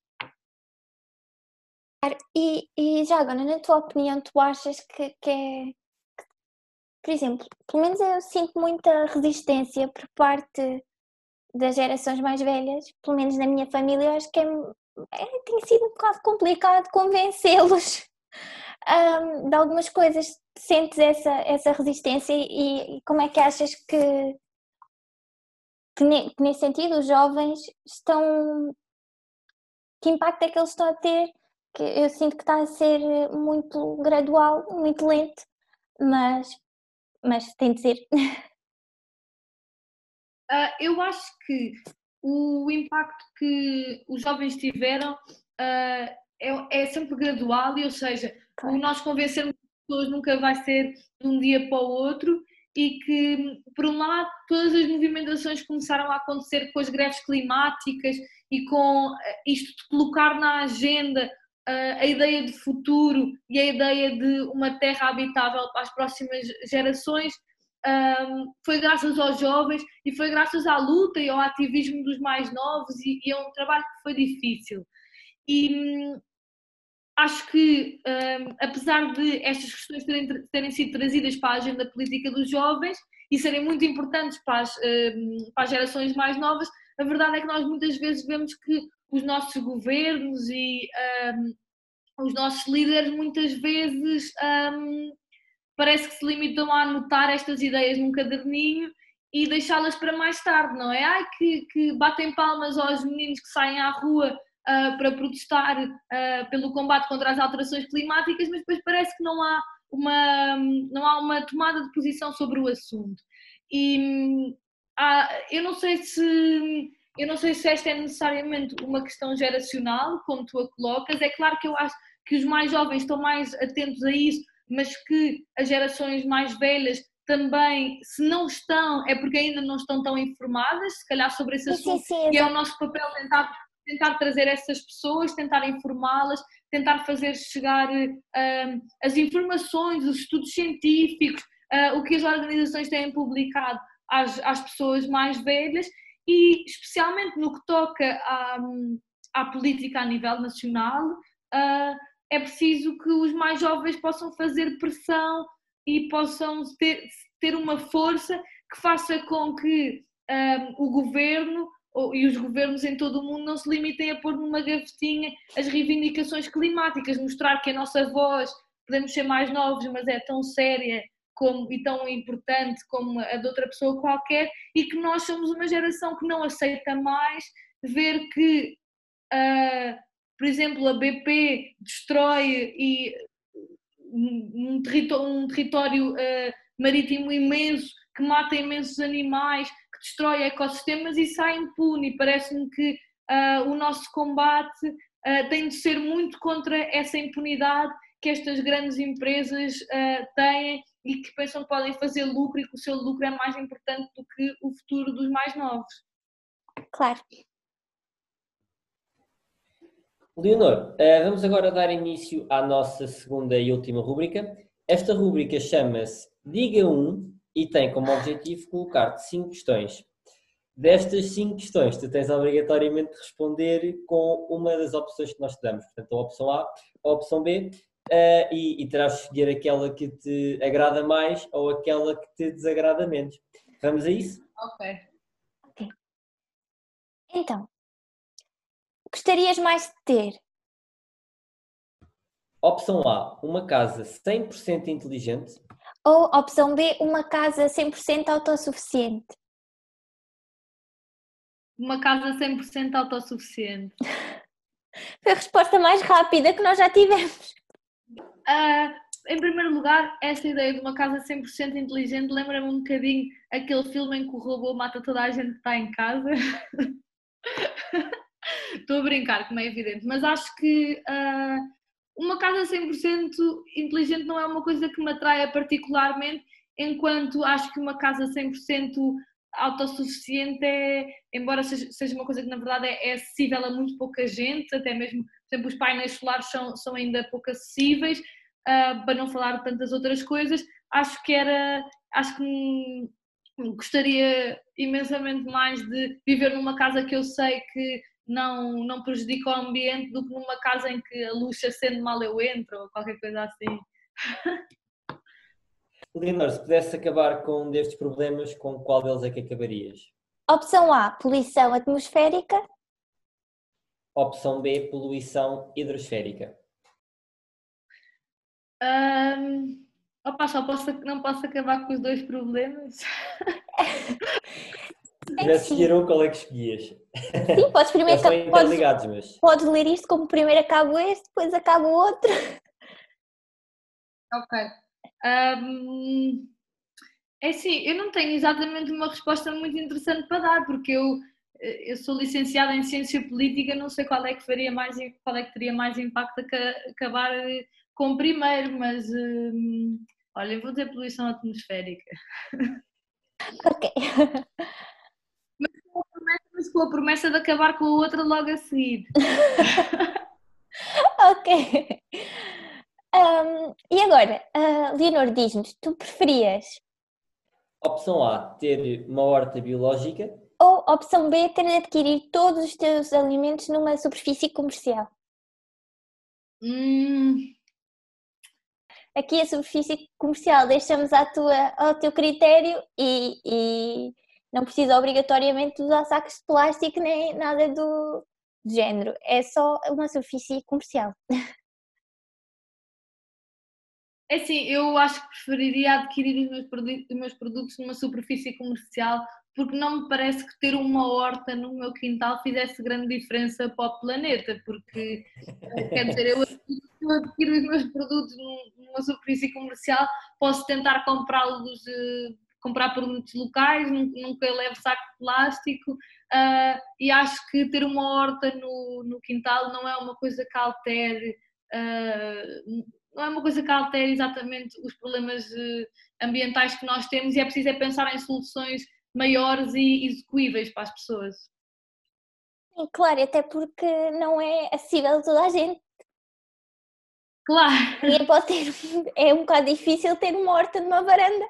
E já agora, na tua opinião, tu achas que por exemplo, pelo menos eu sinto muita resistência por parte das gerações mais velhas, pelo menos na minha família, eu acho que tem sido um bocado complicado convencê-los de algumas coisas. Sentes essa resistência e como é que achas que nesse sentido os jovens estão... Que impacto é que eles estão a ter? Que eu sinto que está a ser muito gradual, muito lento, mas tem de ser. Eu acho que o impacto que os jovens tiveram é sempre gradual, ou seja, claro, nós convencermos as pessoas nunca vai ser de um dia para o outro, e que, por um lado, todas as movimentações começaram a acontecer com as greves climáticas e com isto de colocar na agenda a ideia de futuro e a ideia de uma terra habitável para as próximas gerações. Foi graças aos jovens e foi graças à luta e ao ativismo dos mais novos, e é um trabalho que foi difícil. E acho que, apesar de estas questões terem sido trazidas para a agenda política dos jovens e serem muito importantes para as gerações mais novas, a verdade é que nós muitas vezes vemos que os nossos governos e os nossos líderes muitas vezes parece que se limitam a anotar estas ideias num caderninho e deixá-las para mais tarde, não é? Que batem palmas aos meninos que saem à rua para protestar pelo combate contra as alterações climáticas, mas depois parece que não há uma tomada de posição sobre o assunto. E eu não sei se esta é necessariamente uma questão geracional, como tu a colocas. É claro que eu acho que os mais jovens estão mais atentos a isso, mas que as gerações mais velhas também, se não estão, é porque ainda não estão tão informadas, se calhar, sobre esse assunto. Sim, e é o nosso papel tentar trazer essas pessoas, tentar informá-las, tentar fazer chegar as informações, os estudos científicos, o que as organizações têm publicado às pessoas mais velhas e especialmente no que toca à política a nível nacional, é preciso que os mais jovens possam fazer pressão e possam ter uma força que faça com que o governo e os governos em todo o mundo não se limitem a pôr numa gavetinha as reivindicações climáticas, mostrar que a nossa voz, podemos ser mais novos, mas é tão séria e tão importante como a de outra pessoa qualquer, e que nós somos uma geração que não aceita mais ver que, por exemplo, a BP destrói um território marítimo imenso, que mata imensos animais, que destrói ecossistemas e sai impune. Parece-me que o nosso combate tem de ser muito contra essa impunidade que estas grandes empresas têm e que pensam que podem fazer lucro e que o seu lucro é mais importante do que o futuro dos mais novos. Claro. Leonor, vamos agora dar início à nossa segunda e última rúbrica. Esta rúbrica chama-se Diga 1 e tem como objetivo colocar-te 5 questões. Destas 5 questões, tu tens obrigatoriamente de responder com uma das opções que nós te damos. Portanto, a opção A, a opção B, e terás de escolher aquela que te agrada mais ou aquela que te desagrada menos. Vamos a isso? Ok. Então, gostarias mais de ter? Opção A, uma casa 100% inteligente. Ou opção B, uma casa 100% autossuficiente? Uma casa 100% autossuficiente. Foi a resposta mais rápida que nós já tivemos. Em primeiro lugar, essa ideia de uma casa 100% inteligente lembra-me um bocadinho aquele filme em que o robô mata toda a gente que está em casa. Estou a brincar, como é evidente, mas acho que uma casa 100% inteligente não é uma coisa que me atraia particularmente, enquanto acho que uma casa 100% autossuficiente embora seja uma coisa que na verdade é acessível a muito pouca gente, até mesmo, por exemplo, os painéis solares são ainda pouco acessíveis, para não falar de tantas outras coisas, acho que gostaria imensamente mais de viver numa casa que eu sei que não prejudica o ambiente do que numa casa em que a luz acende mal eu entro ou qualquer coisa assim. Leonor, se pudesse acabar com um destes problemas, com qual deles é que acabarias? Opção A, poluição atmosférica. Opção B, poluição hidrosférica. Não posso acabar com os dois problemas? Se tivesse de escolher um, qual é que escolhias? Sim, podes primeiro... Eles são interligados, mas... Podes ler isto como primeiro acaba este, depois acaba o outro. Ok. É assim, eu não tenho exatamente uma resposta muito interessante para dar, porque eu sou licenciada em Ciência Política, não sei qual é que teria mais impacto a acabar com o primeiro, mas olha, eu vou dizer poluição atmosférica. Ok. Mas com a promessa de acabar com a outra logo a seguir. Ok. E agora, Leonor, diz-nos, tu preferias? Opção A, ter uma horta biológica. Ou opção B, ter de adquirir todos os teus alimentos numa superfície comercial? Aqui a superfície comercial deixamos ao teu critério e não precisa obrigatoriamente usar sacos de plástico nem nada do género. É só uma superfície comercial. É assim, eu acho que preferiria adquirir os meus produtos numa superfície comercial, porque não me parece que ter uma horta no meu quintal fizesse grande diferença para o planeta, porque, quer dizer, eu adquiro os meus produtos numa superfície comercial, posso tentar comprar produtos locais, nunca levo saco de plástico, e acho que ter uma horta no quintal não é uma coisa que altere... não é uma coisa que altere exatamente os problemas ambientais que nós temos e é preciso pensar em soluções maiores e execuíveis para as pessoas. Sim, claro, até porque não é acessível a toda a gente. Claro, Ninguém pode ter, é um bocado difícil ter uma horta numa varanda.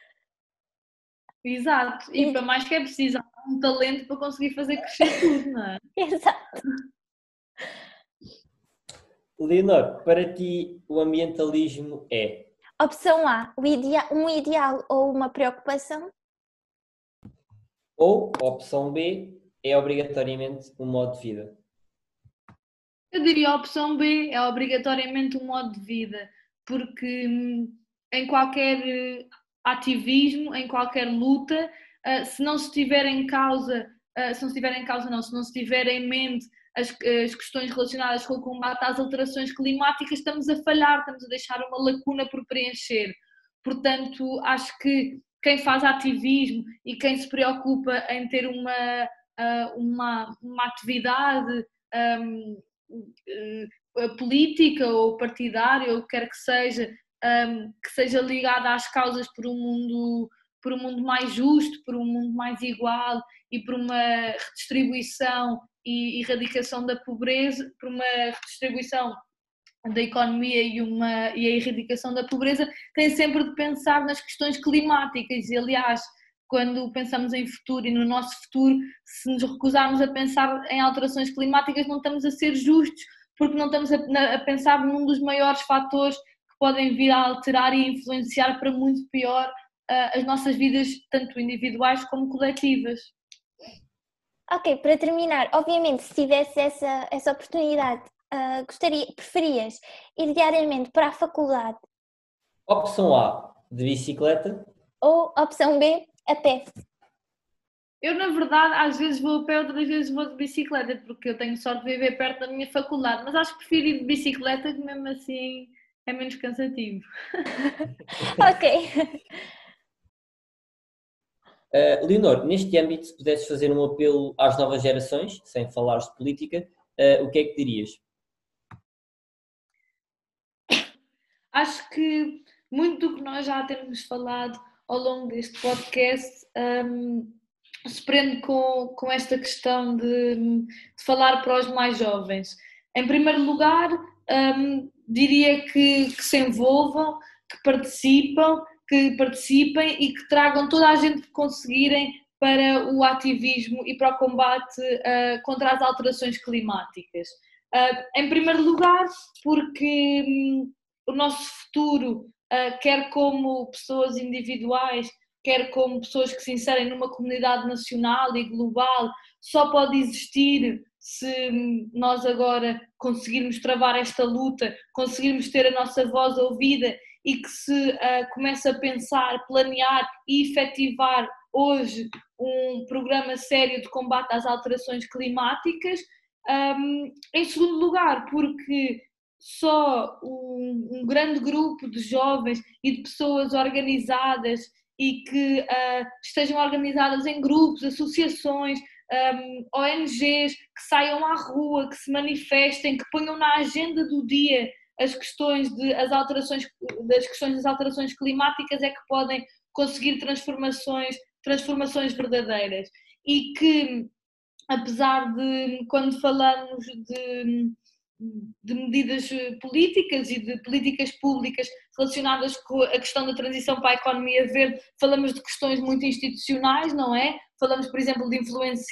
exato. E para mais que é preciso um talento para conseguir fazer crescer tudo, não é? Exato. Leonor, para ti o ambientalismo é Opção A, um ideal ou uma preocupação. ou, opção B, é obrigatoriamente um modo de vida? Eu diria a opção B, é obrigatoriamente um modo de vida, porque em qualquer ativismo, em qualquer luta, se não se tiver em causa, se não se tiver em causa não, se não se tiver em mente as questões relacionadas com o combate às alterações climáticas, estamos a falhar, estamos a deixar uma lacuna por preencher. Portanto, acho que quem faz ativismo e quem se preocupa em ter uma atividade política ou partidária, ou o que quer que seja ligada às causas por um mundo mais justo, por um mundo mais igual e por uma redistribuição e erradicação da pobreza, por uma redistribuição da economia e a erradicação da pobreza, tem sempre de pensar nas questões climáticas e, aliás, quando pensamos em futuro e no nosso futuro, se nos recusarmos a pensar em alterações climáticas, não estamos a ser justos, porque não estamos a pensar num dos maiores fatores que podem vir a alterar e influenciar para muito pior as nossas vidas, tanto individuais como coletivas. Ok, para terminar, obviamente, se tivesse essa oportunidade, preferias ir diariamente para a faculdade Opção A, de bicicleta. ou opção B, a pé? Eu, na verdade, às vezes vou a pé, outras vezes vou de bicicleta, porque eu tenho sorte de viver perto da minha faculdade, mas acho que prefiro ir de bicicleta, que mesmo assim é menos cansativo. Ok. Leonor, neste âmbito, se pudesses fazer um apelo às novas gerações, sem falares de política, o que é que dirias? Acho que muito do que nós já temos falado ao longo deste podcast se prende com esta questão de falar para os mais jovens. Em primeiro lugar, diria que se envolvam, que participem e que tragam toda a gente que conseguirem para o ativismo e para o combate contra as alterações climáticas. Em primeiro lugar, porque o nosso futuro, quer como pessoas individuais, quer como pessoas que se inserem numa comunidade nacional e global, só pode existir se nós agora conseguirmos travar esta luta, conseguirmos ter a nossa voz ouvida e que se comece a pensar, planear e efetivar hoje um programa sério de combate às alterações climáticas. Em segundo lugar, porque só um grande grupo de jovens e de pessoas organizadas e que estejam organizadas em grupos, associações, ONGs, que saiam à rua, que se manifestem, que ponham na agenda do dia as questões das questões das alterações climáticas é que podem conseguir transformações verdadeiras. E que, apesar de, quando falamos de medidas políticas e de políticas públicas relacionadas com a questão da transição para a economia verde, falamos de questões muito institucionais, não é? Falamos, por exemplo, de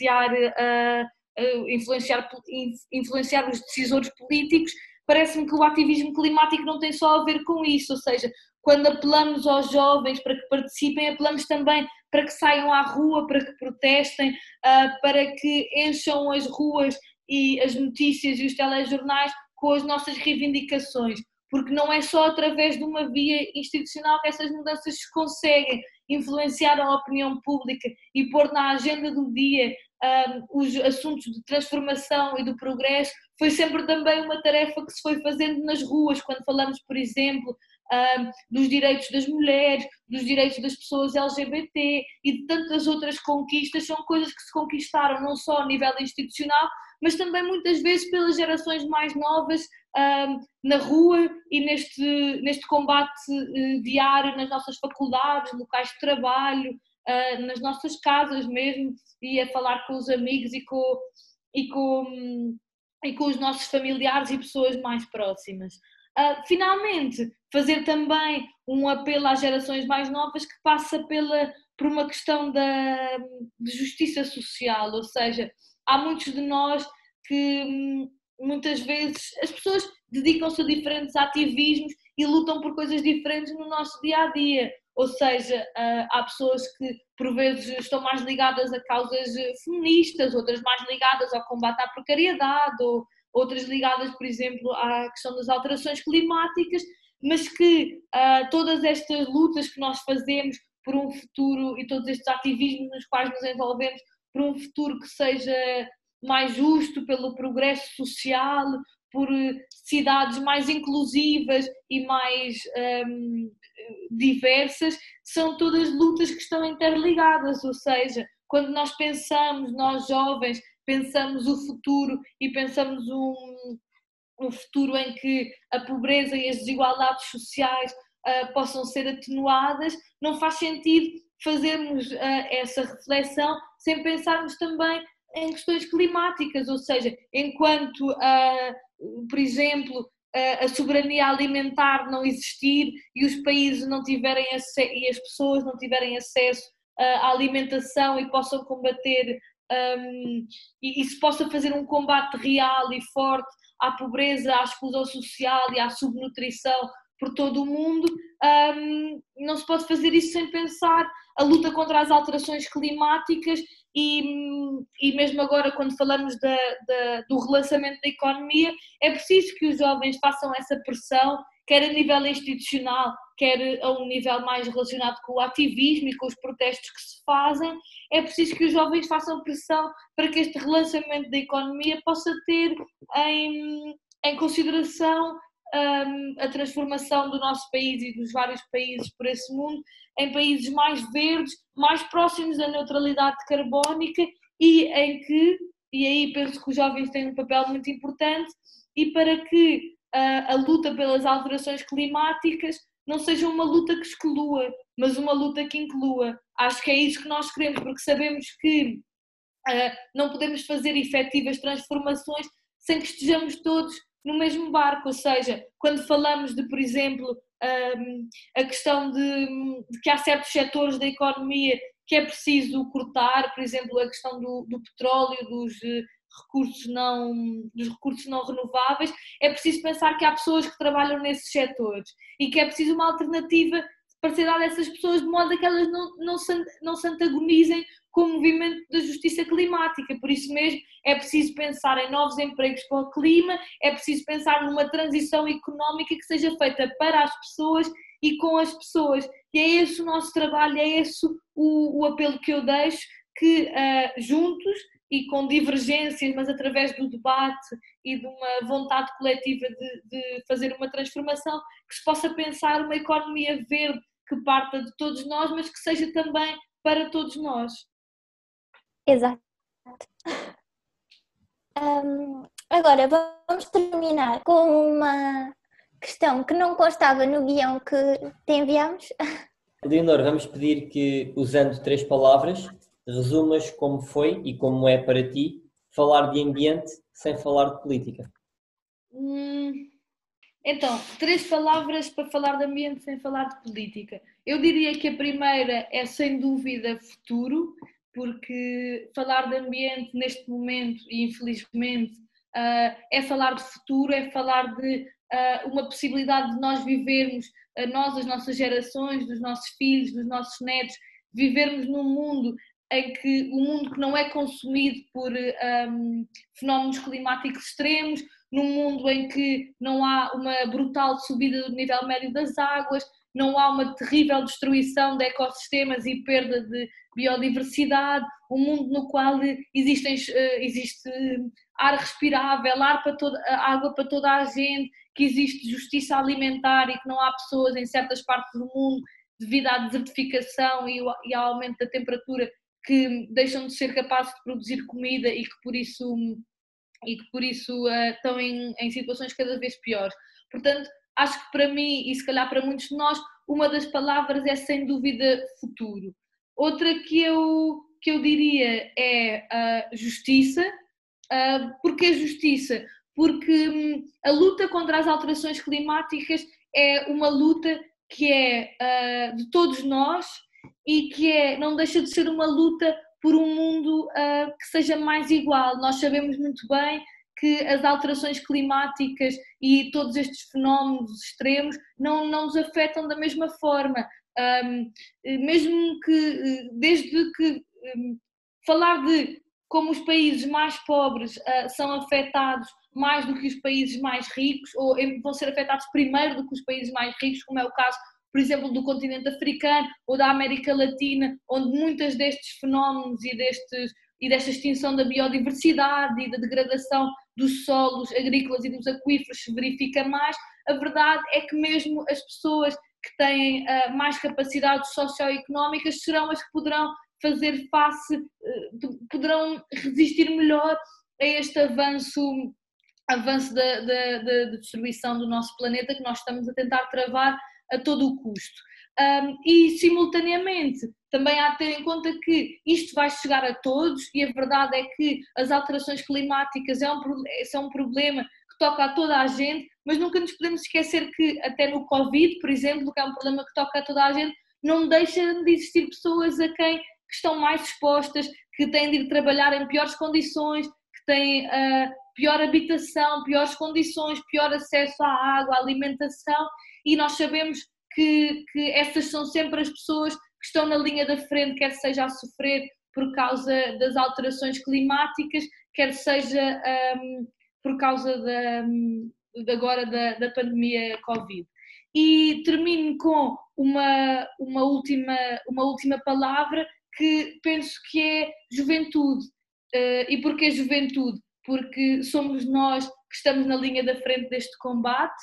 influenciar os decisores políticos. Parece-me que o ativismo climático não tem só a ver com isso, ou seja, quando apelamos aos jovens para que participem, apelamos também para que saiam à rua, para que protestem, para que encham as ruas e as notícias e os telejornais com as nossas reivindicações, porque não é só através de uma via institucional que essas mudanças se conseguem influenciar a opinião pública e pôr na agenda do dia os assuntos de transformação e do progresso. Foi sempre também uma tarefa que se foi fazendo nas ruas, quando falamos, por exemplo, dos direitos das mulheres, dos direitos das pessoas LGBT e de tantas outras conquistas. São coisas que se conquistaram não só a nível institucional, mas também muitas vezes pelas gerações mais novas na rua e neste combate diário nas nossas faculdades, locais de trabalho, nas nossas casas mesmo, e a falar com os amigos e com os nossos familiares e pessoas mais próximas. Finalmente, fazer também um apelo às gerações mais novas que passa por uma questão de justiça social, ou seja, há muitos de nós que muitas vezes as pessoas dedicam-se a diferentes ativismos e lutam por coisas diferentes no nosso dia-a-dia, ou seja, há pessoas que por vezes estão mais ligadas a causas feministas, outras mais ligadas ao combate à precariedade, ou outras ligadas, por exemplo, à questão das alterações climáticas, mas que todas estas lutas que nós fazemos por um futuro e todos estes ativismos nos quais nos envolvemos por um futuro que seja mais justo, pelo progresso social, por cidades mais inclusivas e mais diversas, são todas lutas que estão interligadas, ou seja, quando nós pensamos, nós jovens, pensamos o futuro e pensamos um futuro em que a pobreza e as desigualdades sociais possam ser atenuadas, não faz sentido fazermos essa reflexão sem pensarmos também em questões climáticas, ou seja, enquanto, por exemplo, a soberania alimentar não existir e os países não tiverem e as pessoas não tiverem acesso à alimentação e possam combater e se possa fazer um combate real e forte à pobreza, à exclusão social e à subnutrição por todo o mundo, não se pode fazer isso sem pensar a luta contra as alterações climáticas e mesmo agora quando falamos do relançamento da economia, é preciso que os jovens façam essa pressão, quer a nível institucional, quer a um nível mais relacionado com o ativismo e com os protestos que se fazem. É preciso que os jovens façam pressão para que este relançamento da economia possa ter em consideração a transformação do nosso país e dos vários países por esse mundo em países mais verdes, mais próximos da neutralidade carbónica e aí penso que os jovens têm um papel muito importante e para que a luta pelas alterações climáticas não seja uma luta que exclua, mas uma luta que inclua. Acho que é isso que nós queremos, porque sabemos que não podemos fazer efetivas transformações sem que estejamos todos no mesmo barco, ou seja, quando falamos de, por exemplo, a questão de que há certos setores da economia que é preciso cortar, por exemplo, a questão do petróleo, dos recursos não renováveis, é preciso pensar que há pessoas que trabalham nesses setores e que é preciso uma alternativa para ser dada a essas pessoas de modo a que elas não se antagonizem com o movimento da justiça climática. Por isso mesmo é preciso pensar em novos empregos para o clima, é preciso pensar numa transição económica que seja feita para as pessoas e com as pessoas. E é esse o nosso trabalho, é esse o apelo que eu deixo, que juntos e com divergências, mas através do debate e de uma vontade coletiva de fazer uma transformação, que se possa pensar uma economia verde que parta de todos nós, mas que seja também para todos nós. Exato. Agora vamos terminar com uma questão que não constava no guião que te enviamos. Leonor, vamos pedir que, usando 3 palavras, resumas como foi e como é para ti falar de ambiente sem falar de política. Então, 3 palavras para falar de ambiente sem falar de política. Eu diria que a primeira é sem dúvida futuro, porque falar de ambiente neste momento, e infelizmente, é falar de futuro, é falar de uma possibilidade de nós vivermos, nós, as nossas gerações, dos nossos filhos, dos nossos netos, vivermos num mundo em que o mundo que não é consumido por fenómenos climáticos extremos, num mundo em que não há uma brutal subida do nível médio das águas, não há uma terrível destruição de ecossistemas e perda de biodiversidade, um mundo no qual existe ar respirável, água para toda a gente, que existe justiça alimentar e que não há pessoas em certas partes do mundo devido à desertificação e ao aumento da temperatura que deixam de ser capazes de produzir comida e que por isso estão em situações cada vez piores. Portanto, acho que para mim, e se calhar para muitos de nós, uma das palavras é sem dúvida futuro. Outra que eu diria é justiça. Porque a justiça? porque a luta contra as alterações climáticas é uma luta que é de todos nós e que não deixa de ser uma luta por um mundo que seja mais igual. Nós sabemos muito bem que as alterações climáticas e todos estes fenómenos extremos não nos afetam da mesma forma. Mesmo que, desde que falar de como os países mais pobres são afetados mais do que os países mais ricos, ou vão ser afetados primeiro do que os países mais ricos, como é o caso, por exemplo, do continente africano ou da América Latina, onde muitos destes fenómenos e desta extinção da biodiversidade e da degradação dos solos agrícolas e dos aquíferos se verifica mais. A verdade é que mesmo as pessoas que têm mais capacidades socioeconómicas serão as que poderão fazer face, poderão resistir melhor a este avanço da destruição do nosso planeta que nós estamos a tentar travar a todo o custo. E, simultaneamente, também há de ter em conta que isto vai chegar a todos e a verdade é que as alterações climáticas são um problema que toca a toda a gente, mas nunca nos podemos esquecer que até no Covid, por exemplo, que é um problema que toca a toda a gente, não deixam de existir pessoas a quem que estão mais expostas, que têm de ir trabalhar em piores condições, que têm pior habitação, piores condições, pior acesso à água, à alimentação, e nós sabemos que essas são sempre as pessoas que estão na linha da frente, quer seja a sofrer por causa das alterações climáticas, quer seja por causa agora da pandemia Covid. E termino com uma última palavra que penso que é juventude. E porquê juventude? Porque somos nós que estamos na linha da frente deste combate.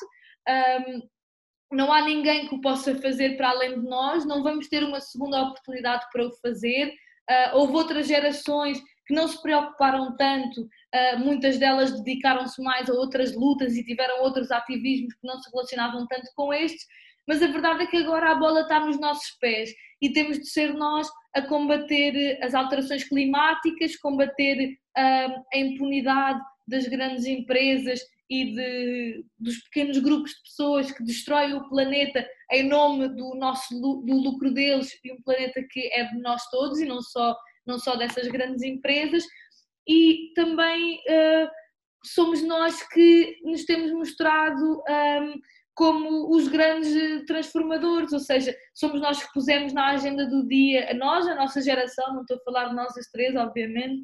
Não há ninguém que o possa fazer para além de nós, não vamos ter uma segunda oportunidade para o fazer. Houve outras gerações que não se preocuparam tanto, muitas delas dedicaram-se mais a outras lutas e tiveram outros ativismos que não se relacionavam tanto com estes, mas a verdade é que agora a bola está nos nossos pés e temos de ser nós a combater as alterações climáticas, combater a impunidade das grandes empresas e dos pequenos grupos de pessoas que destroem o planeta em nome do lucro deles, e um planeta que é de nós todos e não só dessas grandes empresas. E também somos nós que nos temos mostrado como os grandes transformadores, ou seja, somos nós que pusemos na agenda do dia, a nossa geração, não estou a falar de nós as três, obviamente,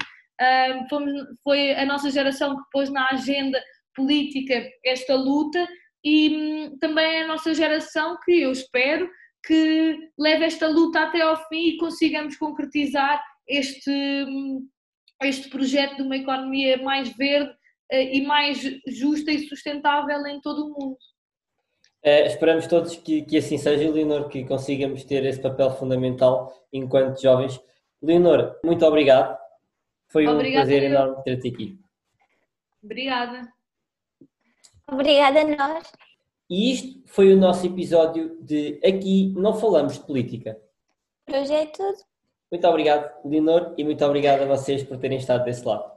foi a nossa geração que pôs na agenda política esta luta e também é a nossa geração que eu espero que leve esta luta até ao fim e consigamos concretizar este projeto de uma economia mais verde e mais justa e sustentável em todo o mundo. Esperamos todos que assim seja, Leonor, que consigamos ter esse papel fundamental enquanto jovens. Leonor, muito obrigado. Foi um prazer enorme ter-te aqui. Obrigada. Obrigada a nós. E isto foi o nosso episódio de Aqui Não Falamos de Política. Por hoje é tudo. Muito obrigado, Leonor, e muito obrigado a vocês por terem estado desse lado.